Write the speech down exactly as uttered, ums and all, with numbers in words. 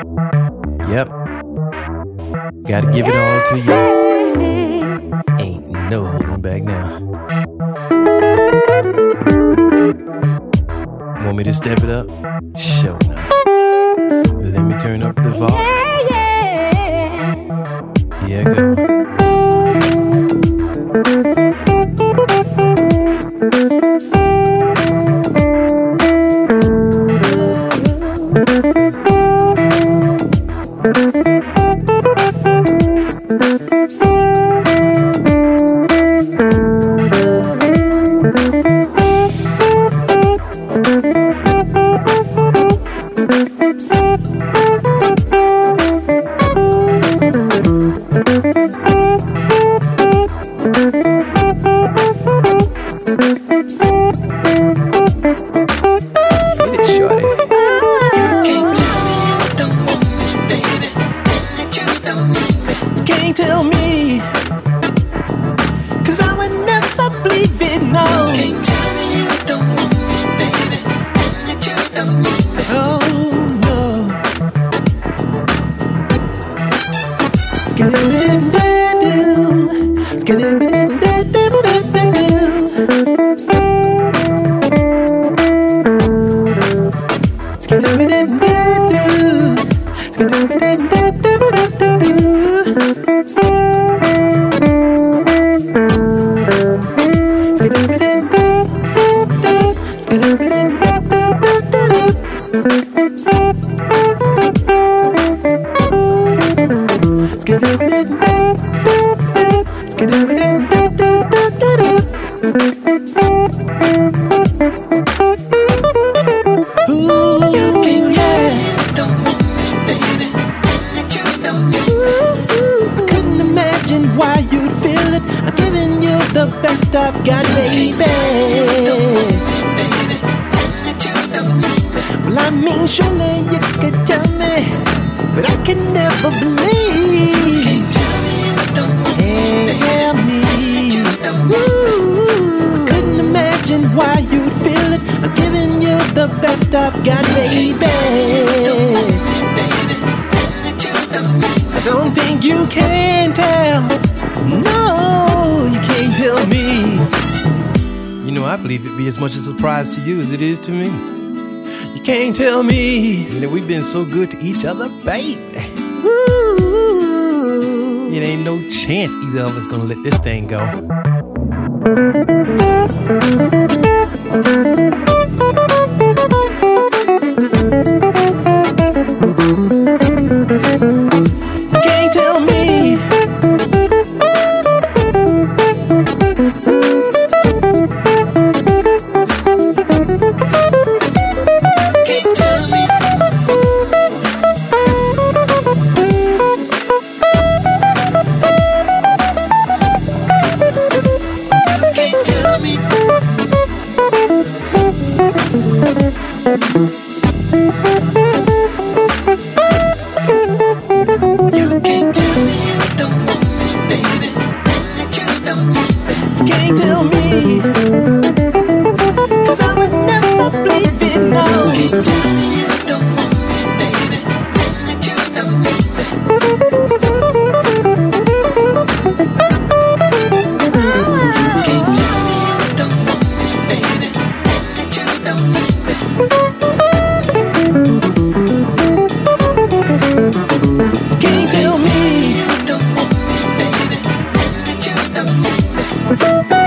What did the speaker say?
Yep. Gotta give it all to you. Ain't no holding back now. Want me to step it up? Sure not. Let me turn up the volume. Here I go. Surprise to you as it is to me. You can't tell me that we've been so good to each other, baby. Woo. It ain't no chance either of us gonna let this thing go. You can't tell me. Can't tell me.